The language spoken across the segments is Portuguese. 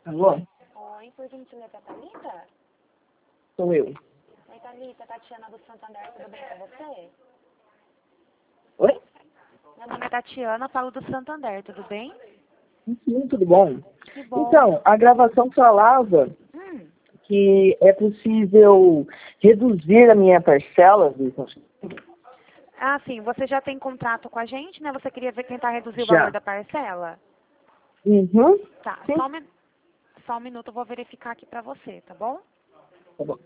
Alô? Oi, por gentileza, Thalita? Sou eu. Oi, Thalita, Tatiana do Santander, tudo bem com você? Oi? Meu nome é Tatiana, falo do Santander, tudo bem? Sim, tudo bom? Que bom. Então, a gravação falava Hum, que é possível reduzir a minha parcela. Ah, sim, você já tem contrato com a gente, né? Você queria ver tentar reduzir o valor Já. da parcela? Uhum. Tá, Sim. só um minuto, eu vou verificar aqui pra você, tá bom? Tá bom.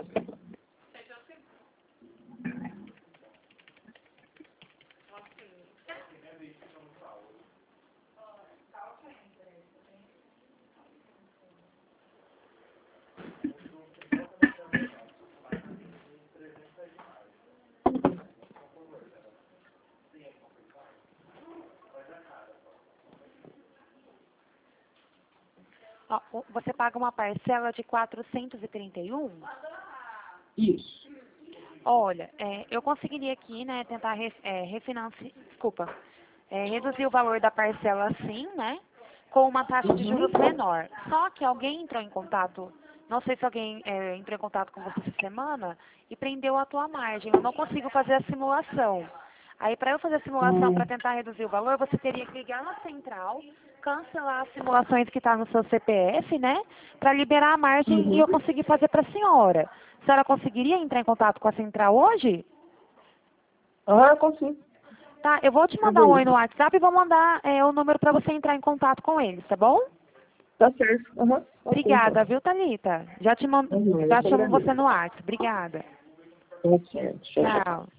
Ó, você paga uma parcela de 431. Isso. Olha, eu conseguiria aqui, né, tentar refinanciar, desculpa, reduzir o valor da parcela sim, né, com uma taxa de Uhum. juros menor. Só que alguém entrou em contato, não sei se alguém entrou em contato com você essa semana e prendeu a tua margem. Eu não consigo fazer a simulação. Aí, para eu fazer a simulação para Hum. tentar reduzir o valor, você teria que ligar na central, cancelar as simulações que estão no seu CPF, né, para liberar a margem e Uhum. eu conseguir fazer para a senhora. A senhora conseguiria entrar em contato com a central hoje? Ah, consigo. Tá, eu vou te mandar Fazer um oi no isso. WhatsApp e vou mandar o número para você entrar em contato com eles, tá bom? Tá certo. Uhum. Ok, então. Obrigada, viu, Thalita? Já Uhum. Eu já te chamo você agradeço. no WhatsApp. Obrigada. Tá certo. Tchau, tchau. Tchau.